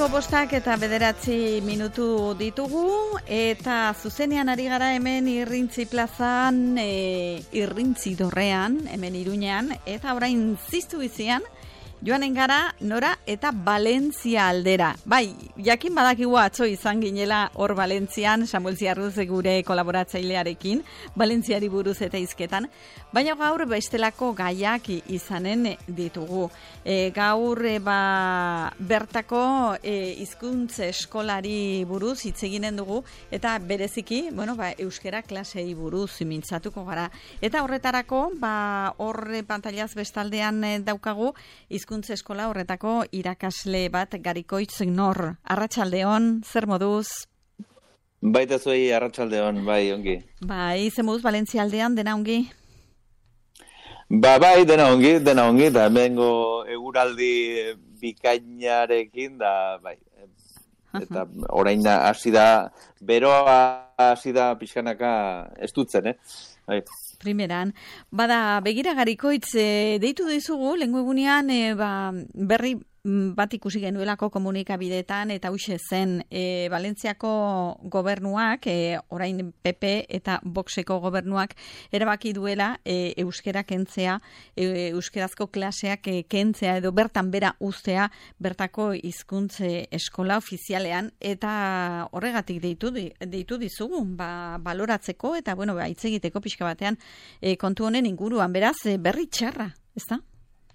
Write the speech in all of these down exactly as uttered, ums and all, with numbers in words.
Arratsaldeko bostak eta bederatzi minutu ditugu, eta zuzenean ari gara hemen Irrintzi plazan, e, Irrintzi dorrean, hemen Iruñean, eta orain ziztu bizian, joanen gara Nora eta Valentzia aldera. Bai, jakin badakigu atzo izan ginela hor Valentzian, Samuel Ziarruz gure kolaboratzailearekin, Valentziari buruz eta hizketan, baina gaur bestelako gaiak izanen ditugu. E, gaur e, ba, bertako e, hizkuntz eskolari buruz hitz eginen dugu, eta bereziki, bueno, ba, euskera klasei buruz mintzatuko gara. Eta horretarako, ba, horre pantailaz bestaldean daukagu, hizkuntza eskola horretako irakasle bat, Garikoitz Nor. Arratsaldeon, zer moduz? Baita zuei arratsaldeon, bai, ongi. Bai, zer moduz Valentzia aldean, dena ongi? Ba, bai, dena ongi, dena ongi, da hemengo eguraldi bikainarekin, da, bai. Eta orain da, hasi da, beroa hasi da pixkanaka estutzen, eh? Bai. Primeran, bada, begira Garikoitz, e, deitu dizugu, lehengo egunean, e, ba, berri bat ikusi genuelako komunikabideetan, eta huxe zen, e, Valentziako gobernuak, e, orain P P eta Voxeko gobernuak, erabaki duela e, euskera kentzea, e, euskerazko klaseak e, kentzea, edo bertan bera uztea, bertako hizkuntze eskola ofizialean, eta horregatik deitu, deitu dizugu, ba, baloratzeko, eta, bueno, ba, hitz egiteko pixka batean, e, kontu honen inguruan, beraz, e, berri txarra, ez da?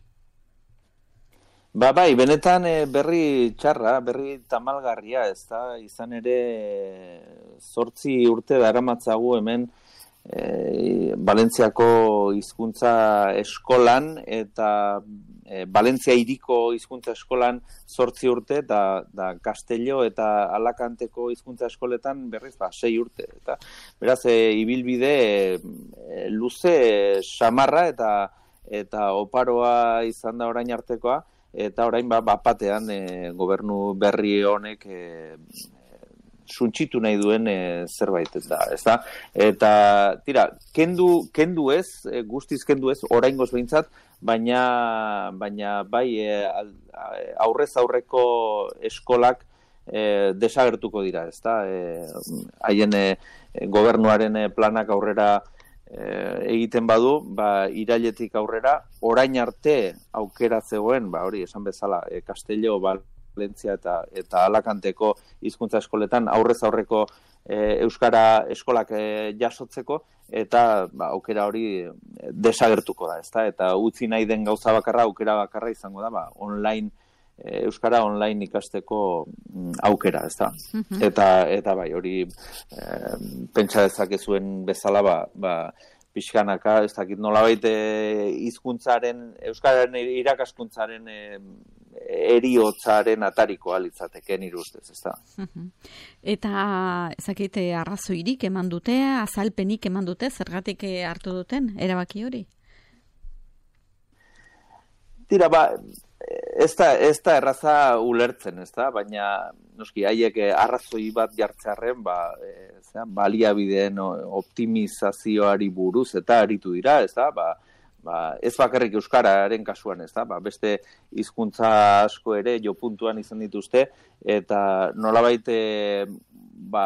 Ba, bai, benetan e, berri txarra, berri tamalgarria, ez da, izan ere zortzi urte daramatzagu hemen e, Valentziako hizkuntza eskolan, eta e, Valentzia hiriko hizkuntza eskolan zortzi urte, da, da Castello eta Alakanteko hizkuntza eskoletan berriz, ba, sei urte. Eta, beraz, e, ibilbide e, luze, e, samarra eta, eta oparoa izan da orain artekoa, eta orain ba, bapatean e, gobernu berri honek e, suntxitu nahi duen e, zerbait da, ez da? Eta, tira, kendu, kendu ez, e, guztiz kendu ez, oraingoz behintzat, baina, baina bai e, aurrez aurreko eskolak e, desagertuko dira, ez da? E, haien e, gobernuaren e, planak aurrera egiten badu, ba, irailetik aurrera, orain arte aukera zegoen, ba, hori esan bezala, e, Castello, Valentzia eta, eta Alakanteko hizkuntza eskoletan aurrez aurreko e, euskara eskolak e, jasotzeko, eta ba, aukera hori desagertuko da, ezta? Eta utzi nahi den gauza bakarra, aukera bakarra izango da, ba, online euskara online ikasteko aukera, ez da? Uh-huh. Eta, eta bai, hori e, pentsa dezakezuen bezala, ba, ba, pixkanaka, ez dakit nolabait hizkuntzaren, euskararen irakaskuntzaren e, eriotzaren atarikoa litzateke nire ustez, ez da? Uh-huh. Eta ezakite arrazoirik eman dute, azalpenik eman dute, zergatik hartu duten, erabaki hori? Tira, ba, Ez da, ez da erraza ulertzen, ez da, baina noski haiek arrazoi bat jartzearren, ba, e, zean, baliabideen optimizazioari buruz eta aritu dira, ez da, ba, ba, ez bakarrik euskararen kasuan, ez da, ba, beste hizkuntza asko ere jo puntuan izan dituzte, eta nolabait ba,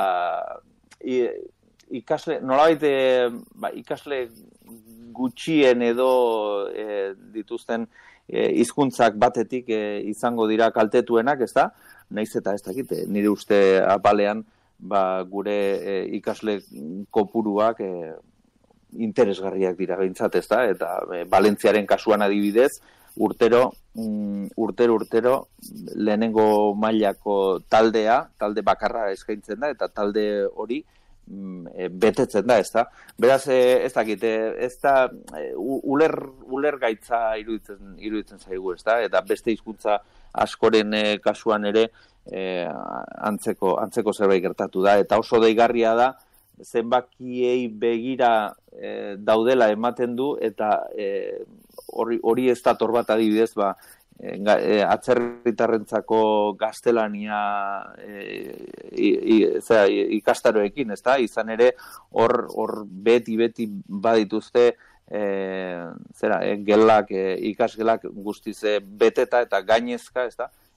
ikasle, nolabait ba, ikasle gutxien edo e, dituzten hizkuntzak batetik e, izango dira kaltetuenak, ez da? Naiz eta ez dakit, nire uste apalean ba, gure e, ikasle kopuruak e, interesgarriak dira behintzat, ez da? Eta e, Valentziaren kasuan adibidez, urtero, mm, urtero, urtero, lehenengo mailako taldea, talde bakarra eskaintzen da, eta talde hori E, betetzen da, ez da? Beraz, e, ez dakit, ez da e, uler, uler gaitza iruditzen, iruditzen zaigu, ez da? Eta beste hizkuntza askoren e, kasuan ere e, antzeko, antzeko zerbait gertatu da, eta oso deigarria da zenbakiei begira e, daudela ematen du, eta e, hori, hori ez dator bat adibidez, ba, E, atzerritarrentzako gaztelania e, i, i, zera, ikastaroekin, ez da? Izan ere, hor, hor beti-beti badituzte e, zera, e, gelak, e, ikasgelak guztiz beteta eta gainezka, ez da?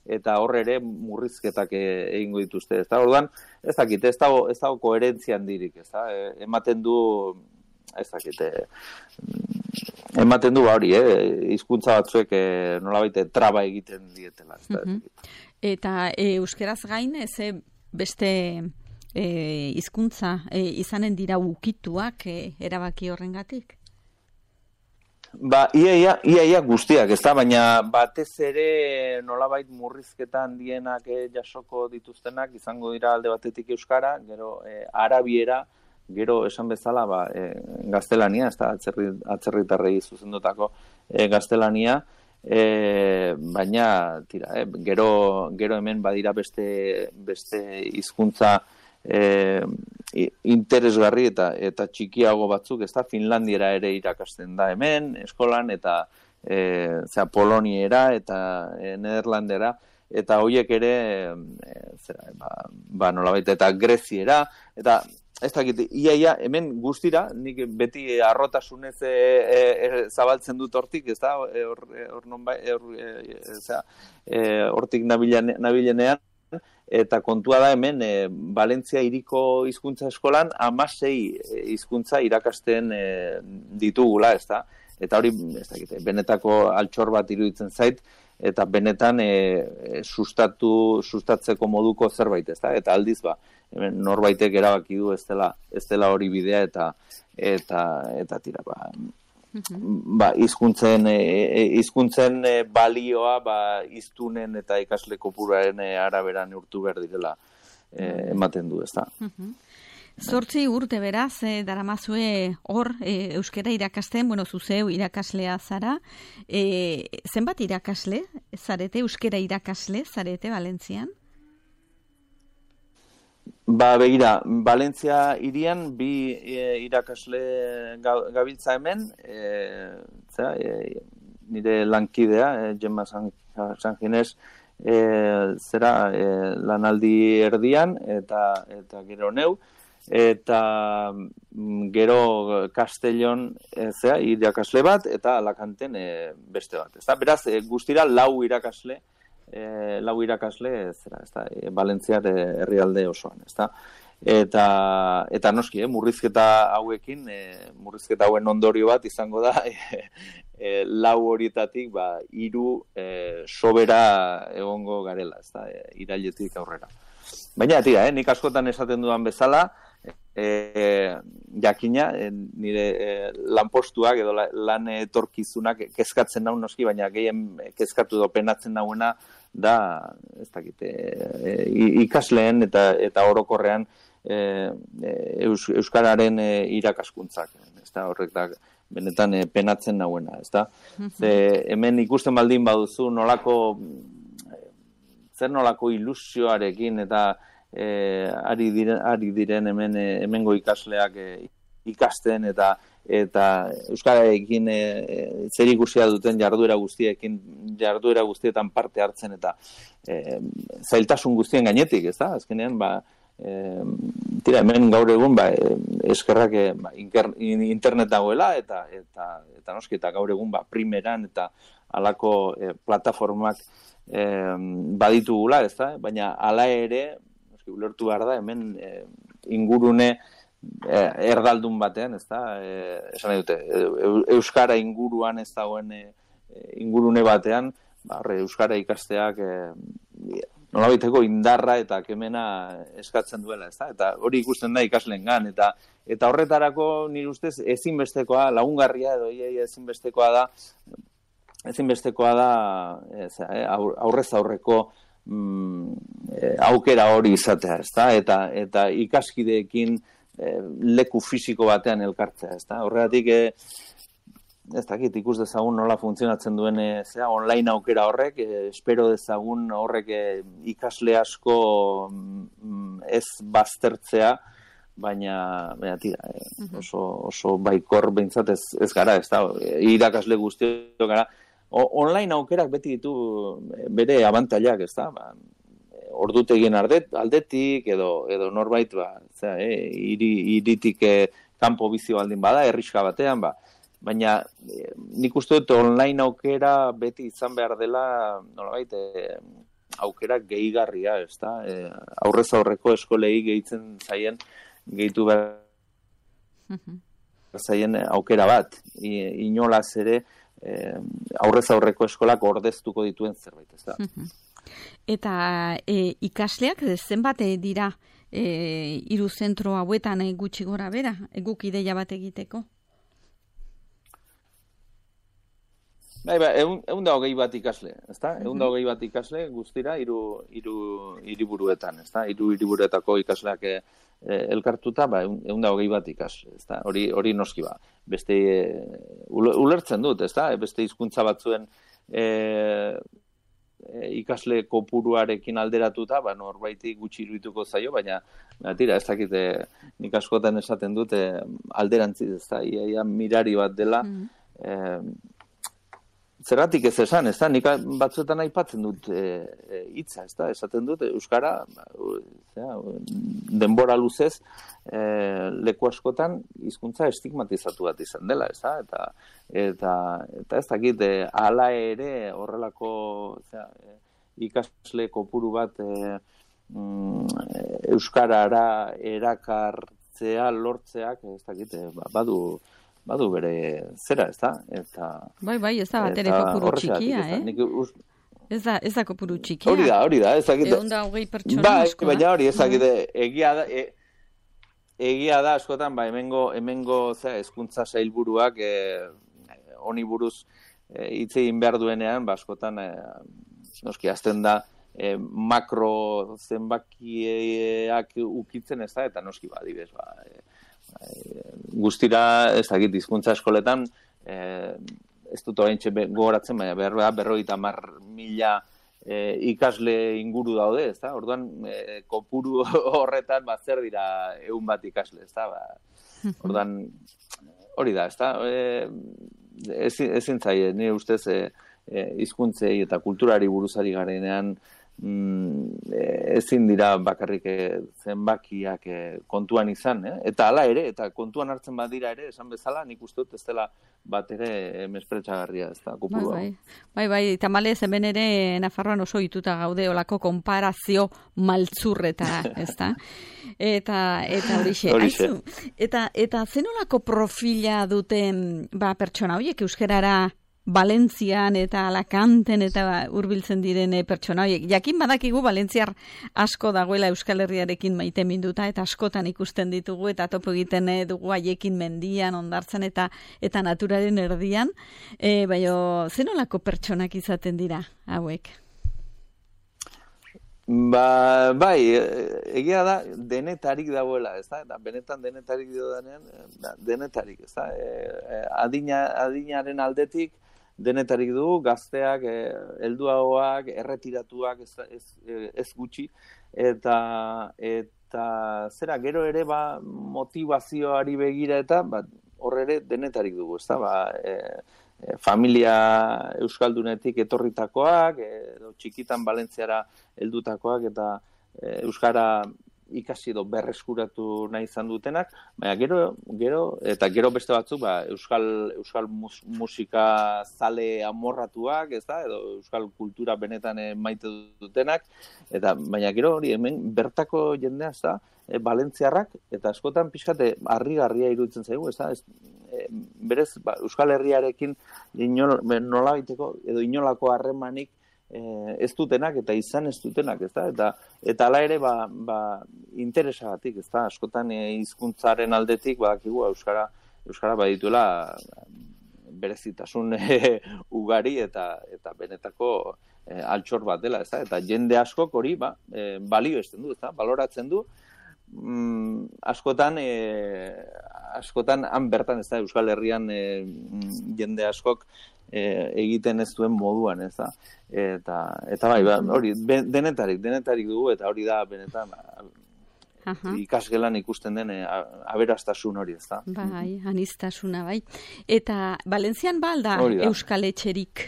eta hor ere murrizketak egingo dituzte. Ezta? Orduan, ez dakit, ez dago, ez dago koherentzia handirik, ezta? E, ematen du, ez dakit, e, ematen du hori, eh, hizkuntza batzuek e, nolabait traba egiten dietela, ezta? Mm-hmm. Eta e, euskeraz gain, ez beste E, hizkuntza e, izanen dira ukituak e, erabaki horrengatik? Ba, iaia, iaia guztiak, ez da, baina batez ere nolabait murrizketa handienak e, jasoko dituztenak izango dira alde batetik euskara, gero e, arabiera, gero esan bezala ba, e, gaztelania, ez da, atzerri, atzerritarrei zuzendutako e, gaztelania, e, baina tira, e, gero, gero hemen badira beste beste hizkuntza E, interesgarri eta eta txikiago batzuk, ez da, Finlandiera ere irakasten da hemen, eskolan, eta e, zera, Poloniera eta e, Nederlandera, eta hoiek ere e, zera, ba, ba nolabait, eta Greziera, eta ez dakit, iaia hemen guztira, nik beti arrotasunez e, e, e, zabaltzen dut hortik, ez da, hor e, non bai, hortik nabilenean, eta kontua da hemen e, Valentzia hiriko hizkuntza eskolan hamasei hizkuntza irakasten e, ditugula, ezta? Eta hori, ez dakit, benetako altxor bat iruditzen zait, eta benetan e, sustatu sustatzeko moduko zerbait, ezta? Eta aldiz ba, hemen norbaitek erabaki du ez dela, ez dela hori bidea, eta eta eta tira ba, ba, hizkuntzen hizkuntzen e, e, balioa ba, hiztunen eta ikasle kopuruaren e, arabera neurtu behar direla e, ematen du, ezta. Zortzi urte beraz, e, daramazue hor e, euskera irakasten, bueno, zuzeu irakaslea zara, e, zenbat irakasle zarete, euskera irakasle zarete Valentzian? Ba, begira, Valentzia hirian bi e, irakasle gabiltza hemen, e, zera, e, nire lankidea, e, Gemma San, San Ginés, e, zera, e, lanaldi erdian, eta eta gero neu, eta gero Castellon, e, zera, irakasle bat, eta Alacanten e, beste bat. Ezta? Beraz, e, guztira lau irakasle, E, lau irakasle zera, ezta, e, Valentziar herrialde osoan, ezta? Eta eta noski, eh, murrizketa hauekin, e, murrizketa hauen ondorio bat izango da e, e, lau horietatik ba hiru e, sobera egongo garela, ezta? E, irailetik aurrera. Baina tira, eh, nik askotan esaten dudan bezala, e, jakina, e, nire e, lanpostuak edo la, lan etorkizunak kezkatzen nau noski, baina gehien kezkatu edo penatzen nauena da, ez dakit, e, ikasleen eta eta orokorrean e, eus, euskararen e, irakaskuntzak, ezta, horrek da benetan e, penatzen nauena, ezta? Ze hemen ikusten baldin baduzu nolako zer nolako ilusioarekin eta e, ari diren ari diren hemen e, hemengo ikasleak e, ikasten eta eta euskararekin e, zerikusia duten jarduera guztiekin jarduera guztietan parte hartzen eta e, zailtasun guztien gainetik, ezta? Azkenean ba e, tira hemen gaur egun ba eskerrak e, ba, internet dagoela eta eta eta noski eta gaur egun ba primeran eta halako e, plataformak e, baditugula, ezta? Baina hala ere noski ulertu behar da hemen e, ingurune erdaldun batean, ezta, e, esan nahi dute, euskara inguruan ez dagoen e, ingurune batean, ba, euskara ikasteak e, nolabaiteko indarra eta kemena eskatzen duela, ezta, eta hori ikusten da ikasleengan, eta eta horretarako nire ustez ezinbestekoa, lagungarria edo ia ezinbestekoa da, ezinbestekoa da, ez, aurrez aurreko mm, aukera hori izatea, ezta, eta eta ikaskideekin leku fisiko batean elkartzea, ezta? Horregatik e, ez dakit ikus dezagun nola funtzionatzen duen e, zera, online aukera horrek, e, espero dezagun horrek e, ikasle asko mm, ez baztertzea, baina, baina tira, e, oso, oso baikor behintzat ez, ez gara, ezta? Irakasle guztiok gara. O, online aukerak beti ditu bere abantailak, ezta? Ba, ordutegien aldetik edo edo norbait ba, zera, eh, iri, iritik eh, kanpo bizi baldin bada, herrixka batean, ba. Baina eh, nik uste dut online aukera beti izan behar dela nolabait eh, aukera gehigarria, ez da? E, aurrez aurreko eskolei gehitzen zaien, gehitu behar zaien aukera bat. I, inolaz ere, e, aurrez aurreko eskolak ordeztuko dituen zerbait, ez da? Eta e, ikasleak zenbat dira e, hiru zentro hauetan e, gutxi gora bera, guk ideia bat egiteko? Bai, ba, egun, egun da hogei bat ikasle, ezta? Egun da hogei bat ikasle guztira hiru hiru hiriburuetan, ezta? Hiru hiriburuetako ikasleak e, elkartuta, ba, egun da hogei bat ikasle, ezta? Hori hori noski ba. Beste e, ulertzen dut, ezta? Beste hizkuntza batzuen e, e, ikasle kopuruarekin alderatuta, ba, norbaiti gutxi irudituko zaio, baina ba, tira, ez dakit, e, nik askotan esaten dut e, alderantziz, ezta? Ia, ia mirari bat dela, mm. e, Zergatik ez esan, ez da, nik batzuetan aipatzen dut hitza, e, ez da, esaten dut, Euskara, zera, denbora luzez, e, leku askotan hizkuntza estigmatizatu bat izan dela, ez da, eta, eta, eta ez dakit, e, hala ere horrelako zera, ikasle kopuru bat e, mm, Euskarara erakartzea, lortzeak, ez dakit, e, badu, badu bere zera, ez da? Eta, bai, bai, ez da bat ere kopuru txikia, eh? Nik, uz... Ez da, ez da kopuru txikia. Hori da, hori da, ez dakit. Egun da hogei pertsona bai, asko, baina hori, ez dakit, egia da, e, egia da, askotan, ba, hemengo, hemengo, zera, hezkuntza sailburuak, e, honi buruz, hitz e, egin behar duenean, ba, askotan, e, noski, azten da, e, makro zenbakiak ukitzen, ez da, eta noski, ba, adibez, ba, e, guztira, ez dakit, hizkuntza eskoletan, eh, ez dut oraintxe gogoratzen, baina behar berrogeita hamar mila eh, ikasle inguru daude, ez da? Orduan, eh, kopuru horretan, ba, zer dira ehun bat ikasle, ez da? Ba, orduan, hori da, ez da? Eh, ezin zaie, nire ustez, eh, eh, hizkuntzei eta kulturari buruzari garenean, Mm, ezin dira bakarrik zenbakiak kontuan izan, eh? Eta hala ere, eta kontuan hartzen badira ere, esan bezala, nik uste dut ez dela bat ere mespretxagarria, ez da, kopurua. Bai, bai, bai, tamalez hemen ere Nafarroan oso ituta gaude olako konparazio maltzurreta, ez da? Eta, eta horixe, haizu, eta, eta zenolako profila duten, ba, pertsona horiek euskerara Valentzian eta Alacanten eta hurbiltzen diren pertsona horiek. Jakin badakigu Valentziar asko dagoela Euskal Herriarekin maite minduta eta askotan ikusten ditugu eta topo egiten dugu haiekin mendian, ondartzen eta eta naturaren erdian. E, baina zenolako pertsonak izaten dira hauek? Ba, bai, egia da, denetarik dagoela, ez da? Eta benetan denetarik dagoenean, denetarik, ez da? E, adina, adinaren aldetik, denetarik du, gazteak, helduagoak, erretiratuak, ez, ez, ez gutxi, eta, eta zera, gero ere, ba, motivazioari begira eta, ba, hor ere denetarik dugu, ez da? Ba, e, e, familia euskaldunetik etorritakoak, edo txikitan Valentziara heldutakoak, eta e, euskara ikasi edo berreskuratu nahi izan dutenak, baina gero, gero eta gero beste batzuk, ba, euskal, euskal mus, musika zale amorratuak, ez da, edo euskal kultura benetan maite dutenak, eta baina gero hori hemen bertako jendea, ez da, e, Valentziarrak, eta askotan pixkate harrigarria iruditzen zaigu, ez da, ez, e, berez, ba, Euskal Herriarekin inol, nola baiteko, edo inolako harremanik Eh, ez dutenak eta izan ez dutenak, ez da? Eta, eta ala ere, ba, ba, interesagatik, ez da? Askotan hizkuntzaren aldetik, badakigu, Euskara, Euskara badituela berezitasun e, ugari eta eta benetako e, altxor bat dela, ez da? Eta jende askok hori, ba, e, balio esten du, ez da? Baloratzen du, mm, askotan, e, askotan, han bertan, ez da? Euskal Herrian e, jende askok E, egiten ez duen moduan, ez da. Eta, eta bai, ba, hori, denetarik, denetarik dugu, eta hori da, benetan, Aha. ikasgelan ikusten den aberastasun hori, ez da. Bai, anistasuna, bai. Eta, Valentzian ba alda Euskal Etxerik?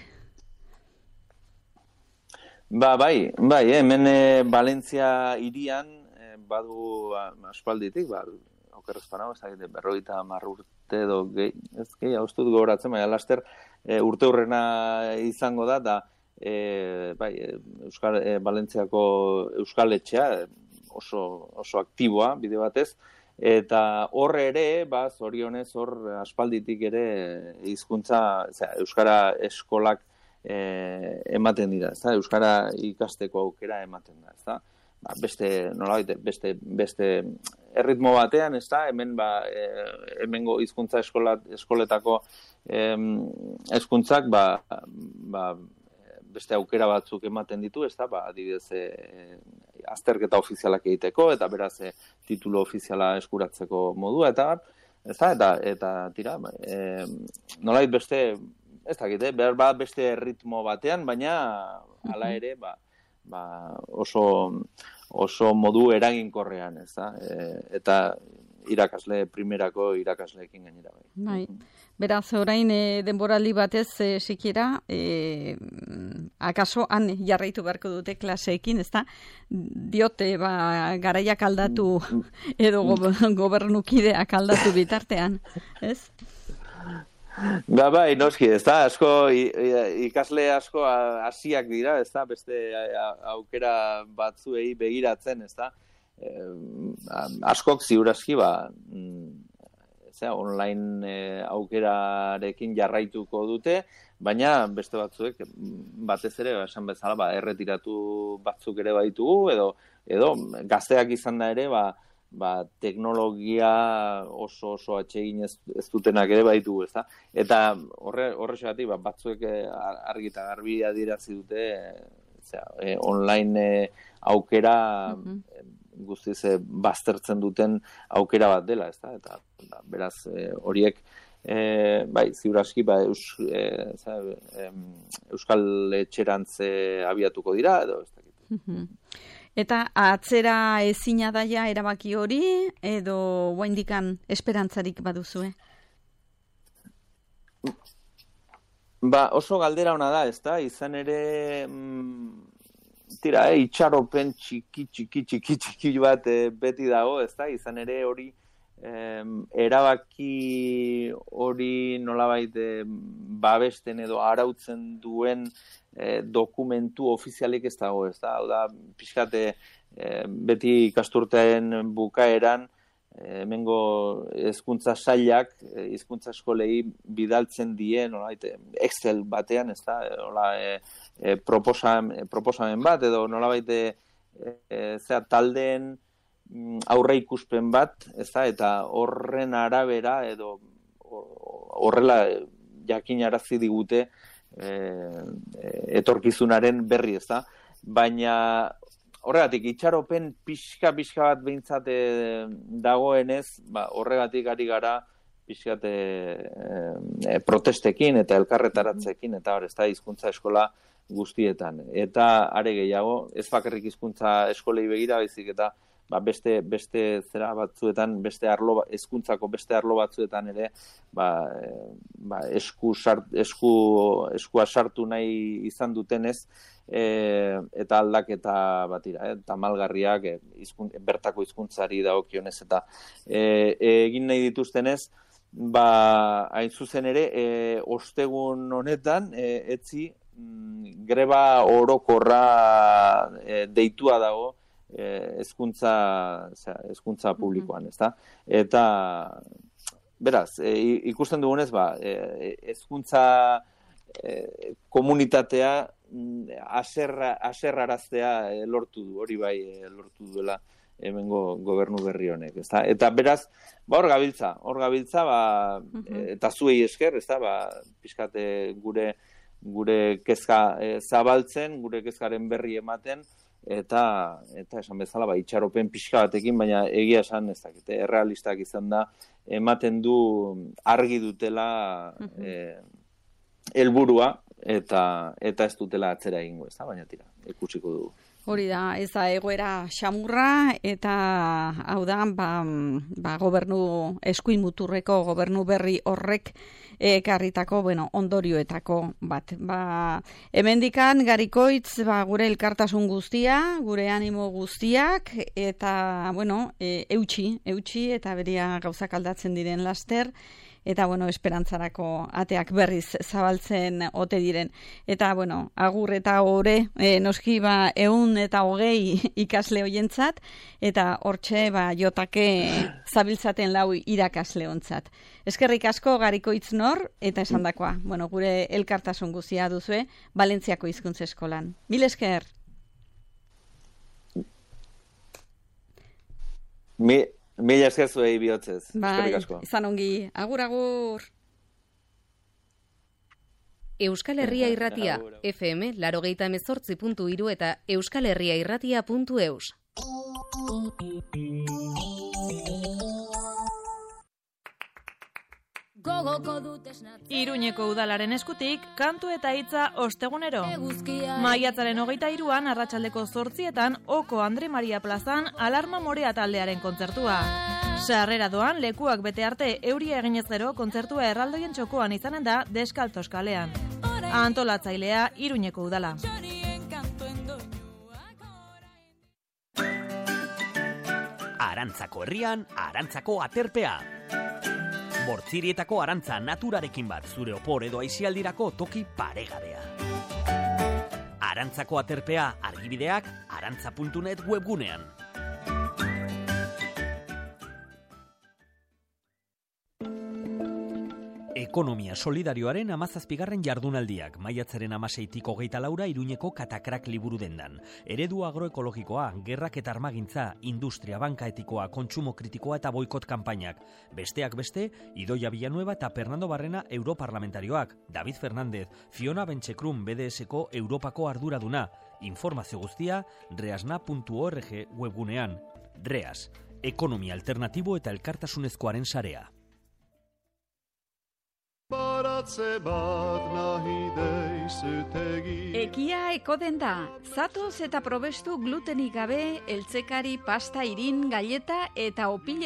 Ba, bai, bai, eh, hemen e, Valentzia hirian, e, badu aspalditik, ba, okerrez panau, ez da, berrogeita hamar urte edo gehi, ez gehi, haustut gogoratzen, baina laster, E, urte hurrena izango da, da e, bai, Euskal, e, Valentziako Euskal Etxea oso, oso aktiboa, bide batez, eta hor ere, ba, zorionez hor aspalditik ere hizkuntza, osea, Euskara eskolak e, ematen dira, ezta? Euskara ikasteko aukera ematen da, ezta? Ba, beste, nolabait, beste, beste erritmo batean, ezta? Hemen, ba, e, hemengo hizkuntza eskola, eskoletako em, hizkuntzak, ba, ba, beste aukera batzuk ematen ditu, ezta? Ba, adibidez, e, azterketa ofizialak egiteko, eta beraz, e, titulu ofiziala eskuratzeko modua, eta, ezta? Eta, eta tira, e, nolait beste, ez dakit, eh? Behar bat beste ritmo batean, baina hala ere, ba, ba, oso, oso modu eraginkorrean, ezta? E, eta irakasle, primerako irakasleekin gainera bai. Bai. Beraz, orain e, denboraldi batez e, sikiera, e, akaso han jarraitu beharko dute klaseekin, ezta? Diote, ba, garaiak aldatu edo go, gobernukideak aldatu bitartean, ez? Ba, bai, noski, ez da, asko, ikasle asko hasiak dira, ez da, beste aukera batzuei begiratzen, ez da, eh, askok ziuraski, ba, zera, online eh, aukerarekin jarraituko dute, baina beste batzuek, batez ere, esan bezala, ba, erretiratu batzuk ere baitugu, edo, edo gazteak izan da ere, ba, ba, teknologia oso oso atsegin ez, ez dutenak ere baitu, ezta? Eta horre horrexegatik ba, batzuek argi eta garbi adierazi dute zera, e, online e, aukera mm-hmm. guztiz e, baztertzen duten aukera bat dela, ezta? Eta ba, beraz e, horiek e, bai, ziur aski ba, eus, e, zera, e, Euskal Etxerantz abiatuko dira edo ez dakit. Mm-hmm. Eta atzera ezina daia erabaki hori, edo guaindikan esperantzarik baduzue? Ba, oso galdera ona da, ezta? Izan ere, mm, tira, eh, itxaropen txiki, txiki, txiki, txiki bat eh, beti dago, ezta? Izan ere hori, eh, erabaki hori nolabait eh, babesten edo arautzen duen E, dokumentu ofizialik ez dago, ez da? Hau da, pixkate, e, beti ikasturtearen bukaeran, e, hemengo hezkuntza sailak, e, hizkuntza eskolei bidaltzen die, nolabait, Excel batean, ez da? Hola, e, e, proposamen, proposamen bat, edo nolabait, e, e, zera, taldeen aurre ikuspen bat, ez da? Eta horren arabera, edo horrela jakinarazi digute, E, etorkizunaren berri, ez da? Baina horregatik, itxaropen pixka-pixka bat behintzat e, dagoenez, ba, horregatik ari gara pixkat e, e, protestekin eta elkarretaratzekin, eta hor, ez da, hizkuntza eskola guztietan. Eta are gehiago, ez bakarrik hizkuntza eskolei begira, baizik eta ba, beste, beste zera batzuetan, beste arlo, hezkuntzako beste arlo batzuetan ere, ba, ba, esku, sart, esku, eskua sartu nahi izan dutenez, e, eta aldaketa batira, eh, tamalgarriak e, izkun, bertako hizkuntzari dagokionez eta e, egin nahi dituztenez, ba, hain zuzen ere, e, ostegun honetan, e, etzi, mm, greba orokorra e, deitua dago, hezkuntza hezkuntza publikoan, ezta? Eta beraz, e, ikusten dugunez, ba, hezkuntza e, komunitatea aserra aserraraztea e, lortu du, hori bai e, lortu duela hemengo gobernu berri honek, ezta? Eta beraz, ba hor gabiltza, hor gabiltza, ba, uh-huh. eta zuei esker, ezta? Ba, pixkate gure gure kezka e, zabaltzen, gure kezkaren berri ematen, eta eta esan bezala ba itxaropen pixka batekin, baina egia esan ez dakit, errealistak izan da, ematen du argi dutela uh-huh. e, helburua eta eta ez dutela atzera egingo, ez da, baina tira, ikusiko dugu. Hori da, ez da egoera xamurra, eta hau da, ba, ba, gobernu eskuin muturreko gobernu berri horrek ekarritako, bueno, ondorioetako bat. Ba, hemendikan Garikoitz, ba, gure elkartasun guztia, gure animo guztiak, eta, bueno, e, eutxi, eutxi, eta beria gauzak aldatzen diren laster, eta, bueno, esperantzarako ateak berriz zabaltzen ote diren. Eta, bueno, agur eta ore, e, noski ba, eun eta hogei ikasle hoientzat, eta hortxe, ba, jotake zabiltzaten lau irakasle ontzat. Eskerrik asko Gariko Itznor, eta esandakoa, bueno, gure elkartasun guzia duzue, Valentziako hizkuntza eskolan. Mil esker! Mi, mila esker zuei bihotzez. Bai, izan ongi. Agur, agur! Euskal Herria Irratia, F M, larogeita hemezortzi puntu hiru eta euskal herria irratia puntu eus. Iruñeko udalaren eskutik, kantu eta hitza ostegunero. Maiatzaren hogeita hiruan arratsaldeko zortzietan, Oko Andre Maria plazan Alarma Morea taldearen kontzertua. Sarrera doan, lekuak bete arte euria eginez gero kontzertua erraldoien txokoan izanen da Deskaltos kalean. Antolatzailea Iruñeko udala. Arantzako herrian, Arantzako aterpea. Bortzirietako arantza naturarekin bat zure opor edo aisialdirako toki paregabea. Arantzako aterpea argibideak arantza puntu net webgunean. Ekonomia solidarioaren hamazazpigarren jardunaldiak, maiatzaren hamaseitik hogeita laura Iruñeko Katakrak liburu dendan. Eredu agroekologikoa, gerrak eta armagintza, industria, banka etikoa, kontsumo kritikoa eta boikot kanpainak. Besteak beste, Idoia Villanueva eta Fernando Barrena europarlamentarioak, David Fernández, Fiona Benchekrum B D S-ko Europako arduraduna. Informazio guztia, reasna puntu org webgunean. Reas, ekonomia alternatibo eta elkartasunezkoaren sarea. Ekia ekoden da, zatoz eta probestu glutenik gabe, eltzekari, pasta, irin, galleta eta opile